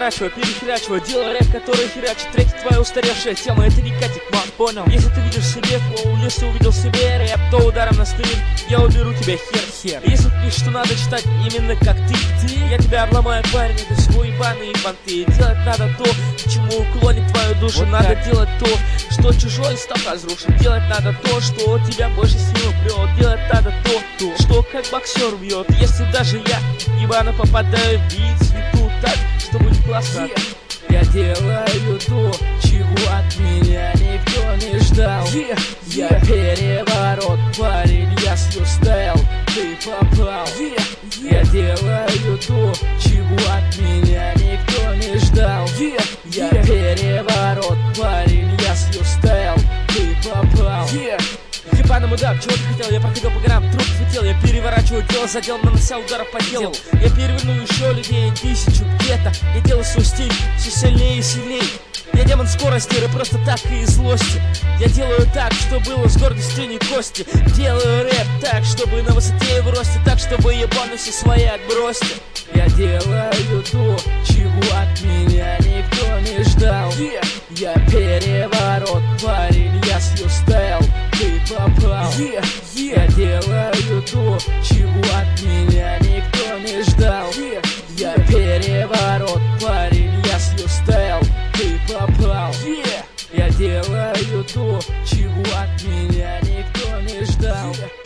переворачиваю, перехерачиваю, делаю рэп, который херачит треки. Твоя устаревшая тема, это не катит, мам, понял? Если ты видишь себе флоу, если увидел себе рэп, то ударом на стрим я уберу тебя хер. Если ты пишешь, что надо читать именно как ты, я тебя обломаю, парень, это всего ебаные понты. Делать надо то, к чему уклонит твою душу. Вот надо делать то, что чужой став разрушит. Делать надо то, что тебя больше силы прет. Делать надо то, что как боксер бьет. Если даже я ебано попадаю в бит, свету так, что будет классно. Я делаю то, чего от меня никто не ждал. Я переворот, парень, я слью стайл, ты попал. Я делаю то, чего от меня никто не ждал. Я переворот, парень, я слью стайл, ты попал. Ебаному дам, чего ты хотел, я проходил по горам, труп хотел, я переворачиваю дело, задел, нанося ударов по делу. Я переверну еще людей 1000 где-то, я делаю свой стиль все сильнее и сильнее. Я демон скорости, рэп просто так и из злости. Я делаю так, чтобы было с гордостью не кости. Делаю рэп так, чтобы на высоте и в росте, так, чтобы ебану все свои отбросьте. Я делаю то, чего от меня никто не ждал. Я переворот, парень, я слью стайл, ты попал. Я делаю то, чего от меня никто не ждал. Я переворот, парень, я слью стайл, ты попал. Я делаю то, чего от меня никто не ждал.